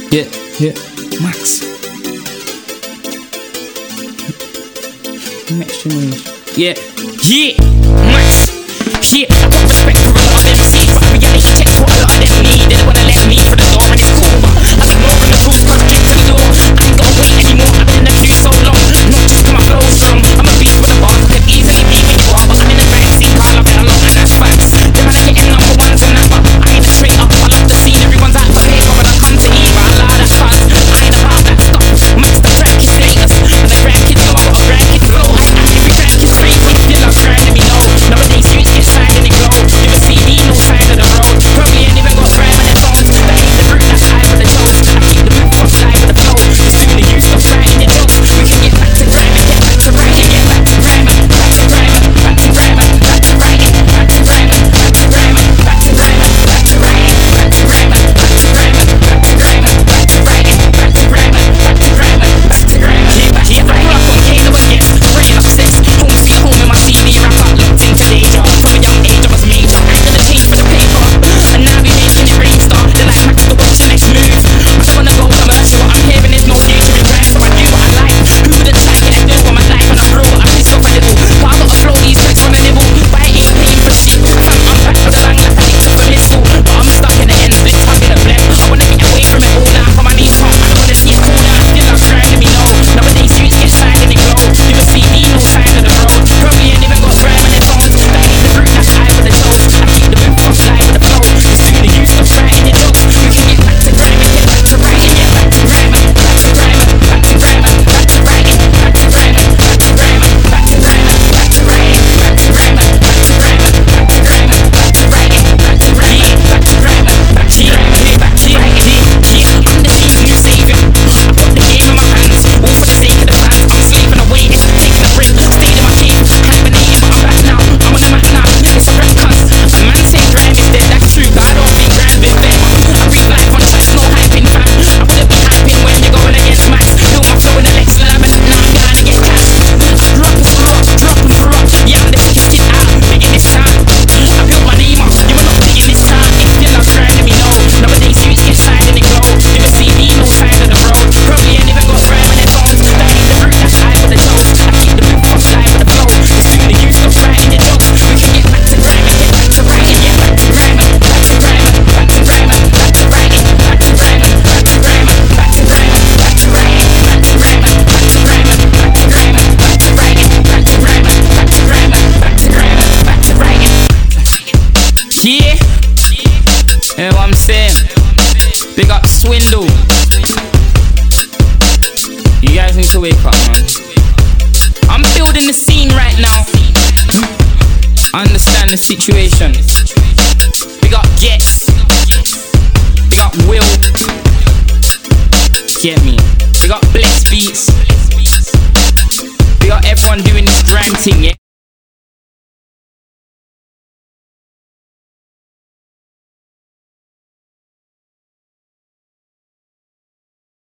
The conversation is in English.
Yeah, yeah, Max. Next generation. Yeah, yeah, Max. Yeah, I got respect for a lot of them seeds, but reality checks what a lot of them need. They don't wanna let me through the door and it's cool, but I ignore them the rules, cause straight to the door. I ain't gotta wait anymore, I've been in the queue so long. Not just cause my flow's strong, I'm a beast with a bar, I could easily be where you are, but I'm in the backseat, car, I bet a lot and that's facts. Them man are getting number ones and that, but I ain't a traitor. I love the scene, everyone's out for paper, when I come to Eva, I lie that fast. I ain't about that stuff, Max the grandkid status, and the grandkids know I got a grandkid flow. I every grandkid's free, when you feel like grinding me know. Nowadays youths get signed and they glow. Give a CD, no sign of the road. Probably ain't even got grime on their phones. That ain't the route, that's I for the toes. I keep the move off live with the flow. The sooner you stop writing your jokes, we can get back to grinding, get back to writing, get back to rhyming, back to rhyming, back to rhyming, back to writing, back to rhyming, back to rhyming, back to rhyming, back to writing, back to rhyming, back to rhyming, back to rhyming, back to writing, back to rhyming, back to rhyming, back to rhyming. Yeah, I grew up on Kano again, spraying up six. Home sweet home in my CD rack up, locked into danger. From a young age I was major, ain't gonna change for the paper. And now we making it rain star. They're like, Max, to watch your next move. I don't wanna go commercial, what I'm hearing is no future in rhyme, so I do what I like. Who would've tried getting through with my life and I grow, but I piss off a little. But I gotta flow these tricks on a nibble, but I ain't paying for shit. Fam, I'm back for the lang like addicted for missile, but I'm stuck in the end, split tongue in a blem. I wanna get away from it all now, for my name's hot, I don't wanna see it cool down. Feel like grinding me know, nowadays youths get signed and they glow. Give a CD, no sign of the road. Probably ain't even got grime on their phones. That ain't the route, that's I for the toes. I keep the booth off live with the flow. The sooner you stop writing your jokes, we can get back to grinding, get back to writing, get back to rhyming, back to rhyming, back to rhyming, back to writing, back to rhyming, back to rhyming, back to rhyming, back to writing, back to rhyming, back to rhyming, back to rhyming, back to writing, back to rhyming, back to rhyming, back to rhyming, back to writing. Yeah, I'm the team's new savior. I got the game in my hands, all for the sake of the fans. I'm slaving away, taking a break, stayed in my team, hibernating, but I'm back now. I'm on the map now, it's a rap cunt. A man say grime is dead, that's true, but I don't think grime's been dead. I breathe life on tracks, no hyping fam. I wouldn't be hyping when you're going against Max. Built my flow in the next lab and now I'm gonna get cash. I grew up and grew up, drop and grew up. Yeah, I'm the sickest kid out, big in this town. I built my name up, you were not big in this town. If you love grinding me know, nowadays youths get signed and they glow. Give a CD, no sign of the road. Probably ain't even got grime on their phones. That ain't the route, that's I for the toes. I keep the move off live with the flow. The sooner you stop writing your jokes, we can get back to grinding, get back to writing, get back to rhyming, back to rhyming, back to rhyming, back to writing, back to rhyming, back to rhyming, back to rhyming, back to writing, back to rhyming, back to rhyming, back to rhyming, back to writing, back to rhyming, back to rhyming, back to rhyming, back to writing. Yeah, you know what I'm saying? Big up Swindle. You guys need to wake up, man. I'm building the scene right now. Understand the situation. Big up Gets. Big up Will. Get me. Big up Bless Beats. Big up everyone doing this grime thing, yeah.